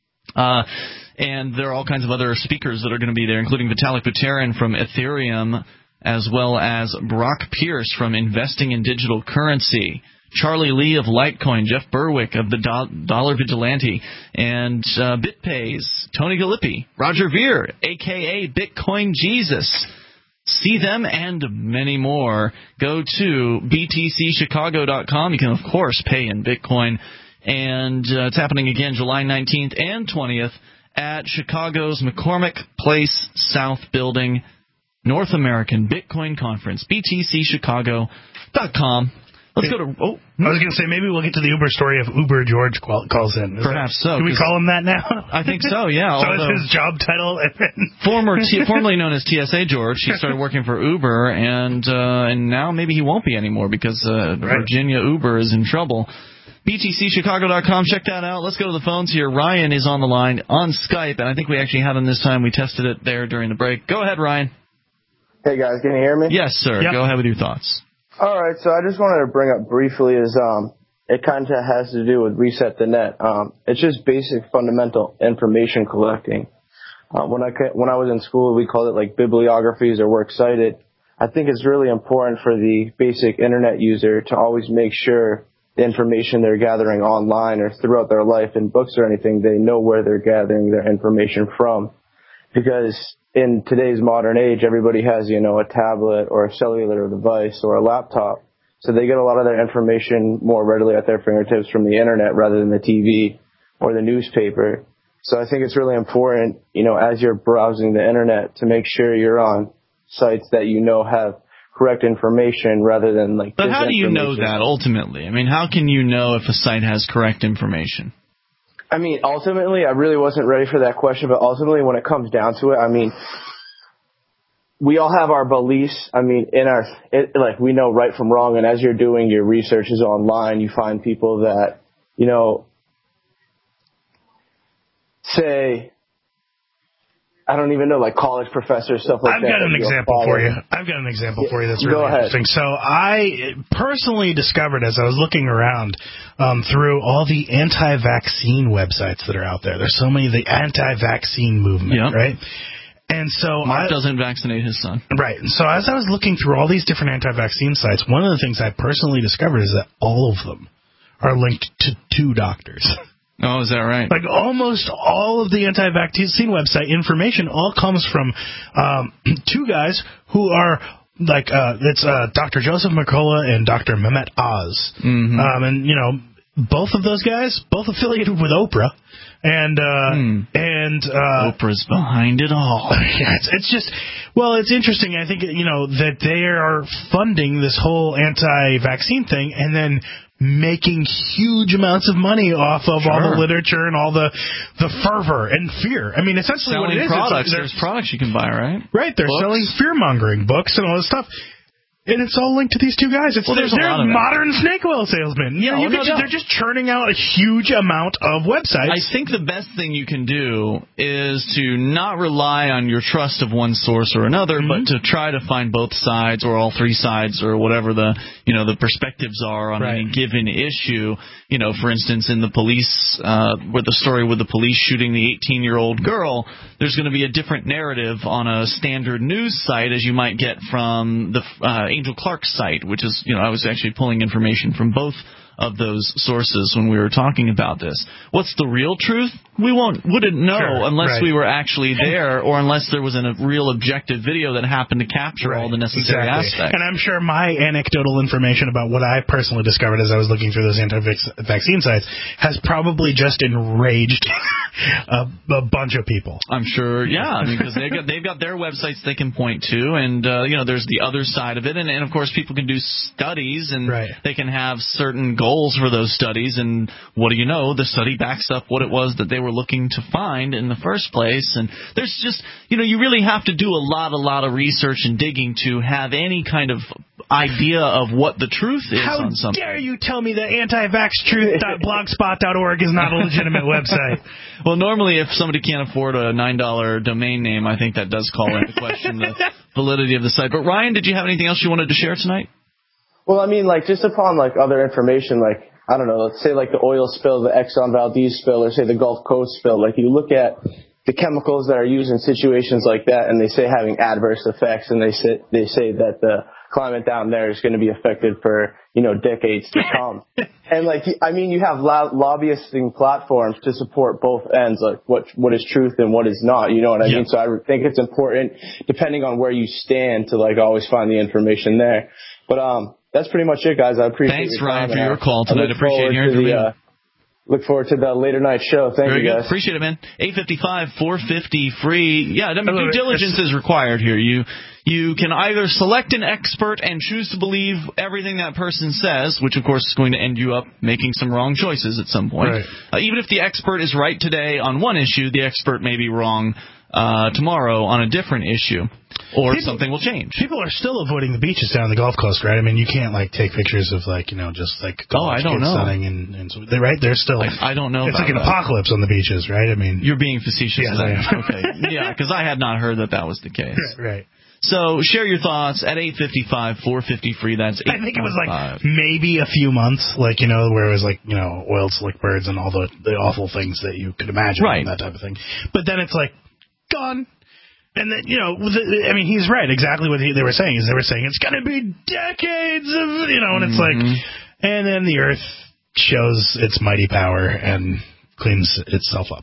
And there are all kinds of other speakers that are going to be there, including Vitalik Buterin from Ethereum, as well as Brock Pierce from Investing in Digital Currency, Charlie Lee of Litecoin, Jeff Berwick of the Dollar Vigilante, and BitPay's Tony Galippi, Roger Ver, a.k.a. Bitcoin Jesus. See them and many more. Go to btcchicago.com. You can, of course, pay in Bitcoin. And it's happening again July 19th and 20th at Chicago's McCormick Place South Building. North American Bitcoin Conference, btcchicago.com. Let's go to. I was going to say, maybe we'll get to the Uber story if Uber George calls in. Perhaps so. Do we call him that now? I think so, yeah. So it's his job title? Formerly known as TSA George, he started working for Uber, and now maybe he won't be anymore because Virginia Uber is in trouble. BTCchicago.com, check that out. Let's go to the phones here. Ryan is on the line on Skype, and I think we actually have him this time. We tested it there during the break. Go ahead, Ryan. Hey, guys, can you hear me? Yes, sir. Yep. Go ahead with your thoughts. All right, so I just wanted to bring up briefly is it kind of has to do with Reset the Net. It's just basic fundamental information collecting. When I was in school, we called it like bibliographies or works cited. I think it's really important for the basic internet user to always make sure the information they're gathering online or throughout their life in books or anything, they know where they're gathering their information from. Because in today's modern age, everybody has, a tablet or a cellular device or a laptop. So they get a lot of their information more readily at their fingertips from the internet rather than the TV or the newspaper. So I think it's really important, as you're browsing the internet to make sure you're on sites that have correct information rather than like. But how do you know that ultimately? I mean, how can you know if a site has correct information? I mean, ultimately, I really wasn't ready for that question, but ultimately when it comes down to it, I mean, we all have our beliefs. I mean, we know right from wrong, and as you're doing your researches online, you find people that, say, I don't even know, like college professors, stuff like that. I've got an example for you. That's really interesting. So I personally discovered as I was looking around through all the anti-vaccine websites that are out there. There's so many, the anti-vaccine movement, right? And so Mark doesn't vaccinate his son. Right. And so as I was looking through all these different anti-vaccine sites, one of the things I personally discovered is that all of them are linked to two doctors. Oh, is that right? Like almost all of the anti-vaccine website information all comes from two guys who are like it's Dr. Joseph Mercola and Dr. Mehmet Oz. Mm-hmm. And both of those guys, both affiliated with Oprah. And Oprah's behind it all. Yeah, it's just, well, it's interesting. I think that they are funding this whole anti-vaccine thing and then making huge amounts of money off of all the literature and all the fervor and fear. I mean, essentially selling what it is, products. There's products you can buy, right? Right, they're selling fear-mongering books and all this stuff. And it's all linked to these two guys. They're modern snake oil salesmen. They're just churning out a huge amount of websites. I think the best thing you can do is to not rely on your trust of one source or another, but to try to find both sides or all three sides or whatever the perspectives are on any given issue. For instance, in the police, with the story with the police shooting the 18-year-old girl, there's going to be a different narrative on a standard news site as you might get from the Angel Clark's site, which is, I was actually pulling information from both of those sources when we were talking about this. What's the real truth? We wouldn't know unless we were actually there or unless there was a real objective video that happened to capture all the necessary aspects. And I'm sure my anecdotal information about what I personally discovered as I was looking through those anti-vaccine sites has probably just enraged a bunch of people. I'm sure, because they've got their websites they can point to, and there's the other side of it, and of course people can do studies, and they can have certain goals for those studies, and what do you know? The study backs up what it was that they were looking to find in the first place, and there's just, you really have to do a lot of research and digging to have any kind of idea of what the truth is on something. How dare you tell me that antivaxtruth.blogspot.org is not a legitimate website? Well, normally if somebody can't afford a $9 domain name, I think that does call into question the validity of the site. But Ryan, did you have anything else you wanted to share tonight? Well, I mean, just upon other information, I don't know, let's say the oil spill, the Exxon Valdez spill, or say the Gulf Coast spill. You look at the chemicals that are used in situations like that, and they say having adverse effects, and they say that the climate down there is going to be affected for decades to come. And you have lobbyisting platforms to support both ends, what is truth and what is not. You know what I mean? So I think it's important, depending on where you stand, to always find the information there. But that's pretty much it, guys. I appreciate it. Thanks, Ryan, for your call tonight. Appreciate hearing from you. Look forward to the later night show. Thank you, guys. Appreciate it, man. 855-450 free. Yeah, due diligence is required here. You can either select an expert and choose to believe everything that person says, which of course is going to end you up making some wrong choices at some point. Even if the expert is right today on one issue, the expert may be wrong tomorrow on a different issue. Or something will change. People are still avoiding the beaches down the Gulf Coast, right? I mean, you can't take pictures of I don't know. And so they're still. I don't know. It's like an apocalypse on the beaches, right? I mean, you're being facetious. Yes, I am. Okay. Yeah, because I had not heard that was the case. Right. So share your thoughts at 855-450-FREE. That's 855. I think it was like maybe a few months, like, where it was like, oiled slick birds and all the awful things that you could imagine, right? That type of thing. But then it's like gone. And then, he's right. Exactly what they were saying is they were saying it's going to be decades of, and it's like, and then the Earth shows its mighty power and cleans itself up,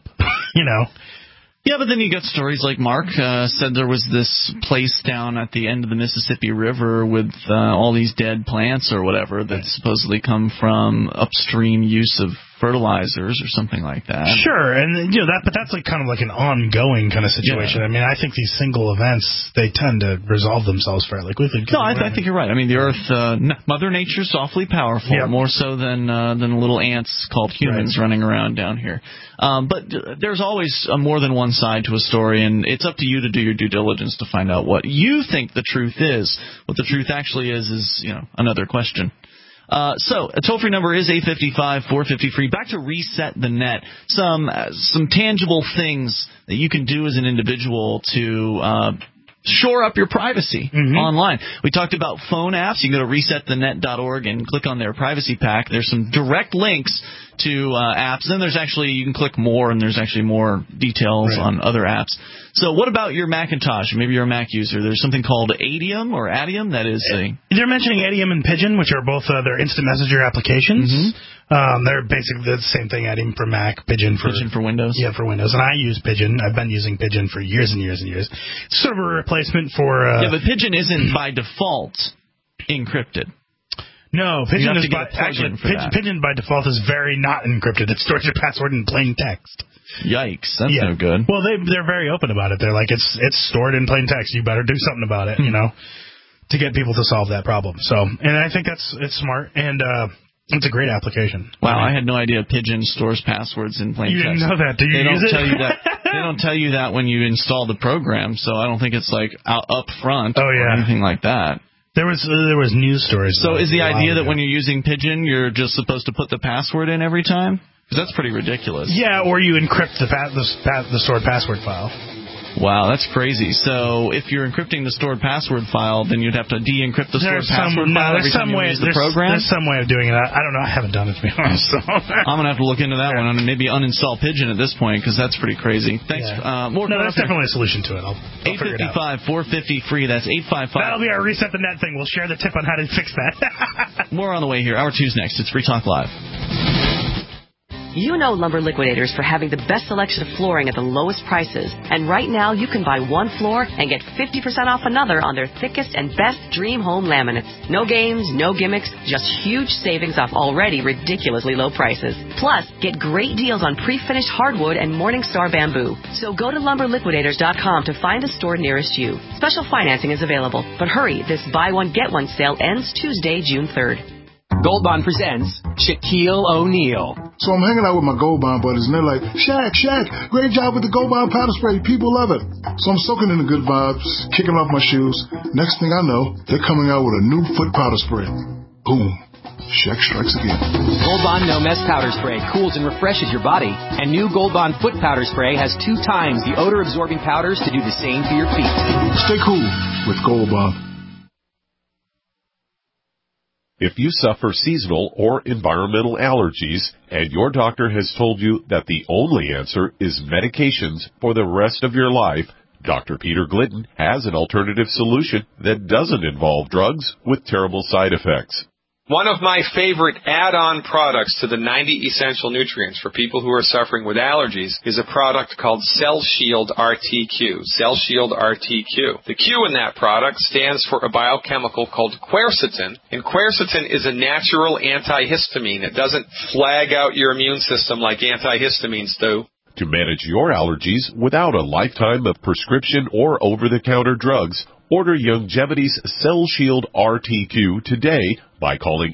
Yeah, but then you got stories like Mark said there was this place down at the end of the Mississippi River with all these dead plants or whatever that supposedly come from upstream use of fertilizers or something like that. Sure, and but that's like kind of like an ongoing kind of situation. Yeah. I mean, I think these single events, they tend to resolve themselves fairly quickly. No, I think you're right. I mean, the Earth, Mother Nature's awfully powerful, more so than little ants called humans running around down here. But there's always more than one side to a story, and it's up to you to do your due diligence to find out what you think the truth is. What the truth actually is another question. So a toll-free number is 855-450-FREE. Back to Reset the Net. Some tangible things that you can do as an individual to shore up your privacy online. We talked about phone apps. You can go to resetthenet.org and click on their privacy pack. There's some direct links to apps. Then you can click more, and there's actually more details on other apps. So what about your Macintosh? Maybe you're a Mac user. There's something called Adium or Adium. That is They're mentioning Adium and Pigeon, which are both their instant messenger applications. They're basically the same thing, Adium for Mac, Pigeon for Windows. Yeah, for Windows. And I use Pigeon. I've been using Pigeon for years and years and years. It's sort of a replacement for... yeah, but Pigeon isn't by default encrypted. No, Pigeon by default is very not encrypted. It stores your password in plain text. Yikes, that's no good. Well, they're very open about it. They're like, it's stored in plain text. You better do something about it, to get people to solve that problem. So, and I think it's smart, and it's a great application. Wow, I had no idea Pigeon stores passwords in plain text. You didn't know that? Do you use it? They don't tell you that when you install the program, so I don't think it's like up front or anything like that. There was news stories. So is the idea that when you're using Pigeon, you're just supposed to put the password in every time? Because that's pretty ridiculous. Yeah, or you encrypt the stored password file. Wow, that's crazy. So if you're encrypting the stored password file, then you'd have to de-encrypt the stored password file every time you use the program? There's some way of doing it. I don't know. I haven't done it, to be honest. So. I'm going to have to look into that one and maybe uninstall Pigeon at this point, because that's pretty crazy. Thanks. Yeah. That's definitely a solution to it. I'll figure it out. 855-450-FREE. That's 855. That'll be our Reset the Net thing. We'll share the tip on how to fix that. More on the way here. Hour 2's next. It's Free Talk Live. You know Lumber Liquidators for having the best selection of flooring at the lowest prices. And right now, you can buy one floor and get 50% off another on their thickest and best Dream Home laminates. No games, no gimmicks, just huge savings off already ridiculously low prices. Plus, get great deals on pre-finished hardwood and Morningstar bamboo. So go to lumberliquidators.com to find a store nearest you. Special financing is available. But hurry, this buy one, get one sale ends Tuesday, June 3rd. Gold Bond presents Shaquille O'Neal. So I'm hanging out with my Gold Bond buddies, and they're like, Shaq, great job with the Gold Bond powder spray. People love it. So I'm soaking in the good vibes, kicking off my shoes. Next thing I know, they're coming out with a new foot powder spray. Boom. Shaq strikes again. Gold Bond No Mess powder spray cools and refreshes your body. And new Gold Bond foot powder spray has 2 times the odor-absorbing powders to do the same for your feet. Stay cool with Gold Bond. If you suffer seasonal or environmental allergies and your doctor has told you that the only answer is medications for the rest of your life, Dr. Peter Glidden has an alternative solution that doesn't involve drugs with terrible side effects. One of my favorite add-on products to the 90 essential nutrients for people who are suffering with allergies is a product called Cell Shield RTQ. Cell Shield RTQ. The Q in that product stands for a biochemical called quercetin, and quercetin is a natural antihistamine. It doesn't flag out your immune system like antihistamines do. To manage your allergies without a lifetime of prescription or over-the-counter drugs, order Youngevity's Cell Shield RTQ today by calling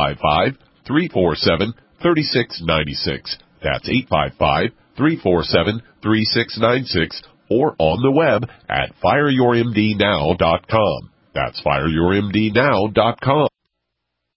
855-347-3696. That's 855-347-3696 or on the web at fireyourmdnow.com. That's fireyourmdnow.com.